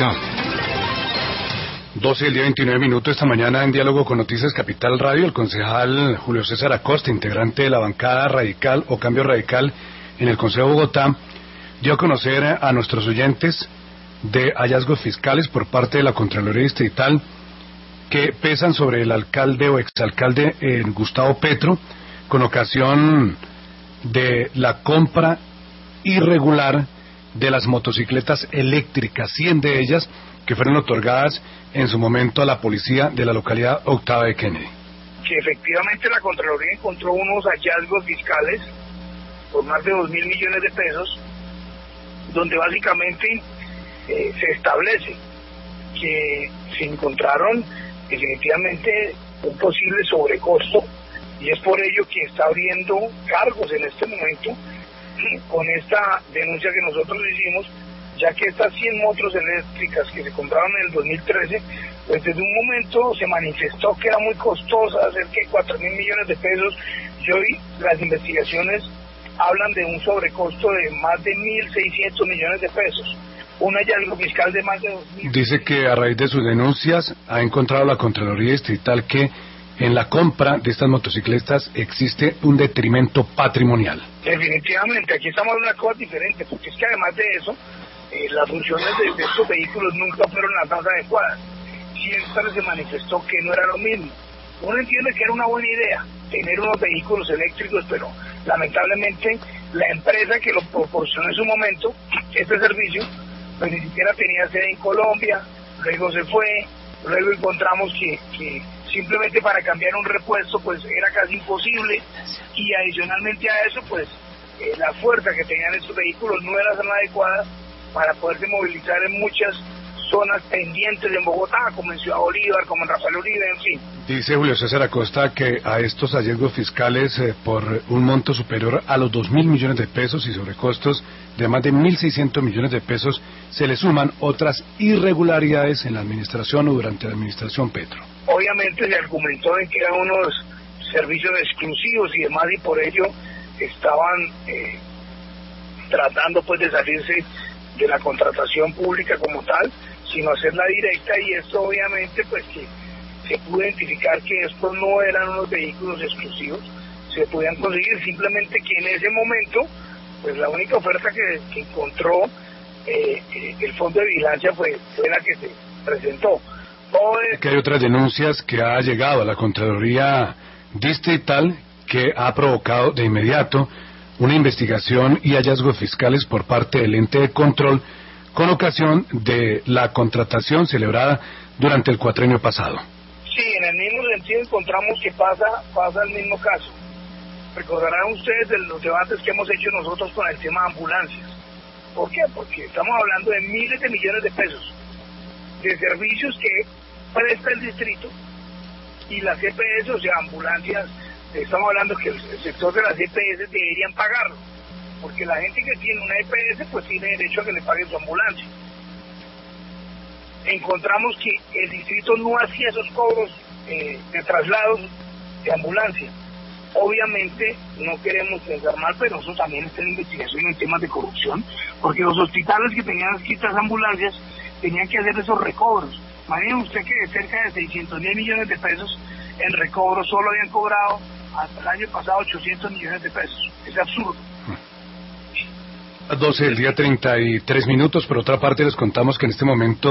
Bogotá. 12 del día 29 minutos. Esta mañana en diálogo con Noticias Capital Radio, el concejal Julio César Acosta, integrante de la bancada radical o Cambio Radical en el Consejo de Bogotá, dio a conocer a nuestros oyentes de hallazgos fiscales por parte de la Contraloría Distrital que pesan sobre el alcalde o exalcalde Gustavo Petro con ocasión de la compra irregular de las motocicletas eléctricas, 100 de ellas que fueron otorgadas en su momento a la policía de la localidad Octava de Kennedy. Que efectivamente la Contraloría encontró unos hallazgos fiscales por más de 2.000 millones de pesos, donde básicamente se establece que se encontraron definitivamente un posible sobrecosto, y es por ello que está abriendo cargos en este momento con esta denuncia que nosotros hicimos, ya que estas 100 motos eléctricas que se compraron en el 2013, pues desde un momento se manifestó que era muy costosa, cerca de 4.000 millones de pesos, y hoy las investigaciones hablan de un sobrecosto de más de 1.600 millones de pesos, un hallazgo fiscal de más de 2.000. Dice que a raíz de sus denuncias ha encontrado la Contraloría Distrital que en la compra de estas motocicletas existe un detrimento patrimonial. Definitivamente, aquí estamos hablando de una cosa diferente, porque es que además de eso, las funciones de estos vehículos nunca fueron las más adecuadas. Siempre se manifestó que no era lo mismo. Uno entiende que era una buena idea tener unos vehículos eléctricos, pero lamentablemente la empresa que lo proporcionó en su momento, este servicio, pues ni siquiera tenía sede en Colombia, luego se fue, luego encontramos que simplemente para cambiar un repuesto pues era casi imposible, y adicionalmente a eso pues la fuerza que tenían estos vehículos no era tan adecuada para poderse movilizar en muchas zonas pendientes en Bogotá, como en Ciudad Bolívar, como en Rafael Uribe, en fin. Dice Julio César Acosta que a estos hallazgos fiscales por un monto superior a los 2.000 millones de pesos y sobrecostos de más de 1.600 millones de pesos se le suman otras irregularidades en la administración o durante la administración Petro. Obviamente se argumentó en que eran unos servicios exclusivos y demás, y por ello estaban tratando pues de salirse de la contratación pública como tal, sino hacerla directa, y esto obviamente pues que se pudo identificar que estos no eran unos vehículos exclusivos, se podían conseguir, simplemente que en ese momento pues la única oferta que encontró el Fondo de Vigilancia fue la que se presentó. Que hay otras denuncias que ha llegado a la Contraloría Distrital que ha provocado de inmediato una investigación y hallazgos fiscales por parte del ente de control con ocasión de la contratación celebrada durante el cuatrenio pasado. Sí, en el mismo sentido encontramos que pasa el mismo caso. Recordarán ustedes de los debates que hemos hecho nosotros con el tema de ambulancias. ¿Por qué? Porque estamos hablando de miles de millones de pesos de servicios que presta el distrito, y las EPS, o sea, ambulancias, estamos hablando que el sector de las EPS deberían pagarlo, porque la gente que tiene una EPS pues tiene derecho a que le paguen su ambulancia. Encontramos que el distrito no hacía esos cobros de traslados de ambulancia. Obviamente no queremos pensar mal, pero eso también está en investigación en temas de corrupción, porque los hospitales que tenían escritas ambulancias tenían que hacer esos recobros. Imaginen usted que de cerca de 600.000 millones de pesos en recobros solo habían cobrado hasta el año pasado 800 millones de pesos. Es absurdo. 12 del día 33 minutos. Por otra parte, les contamos que en este momento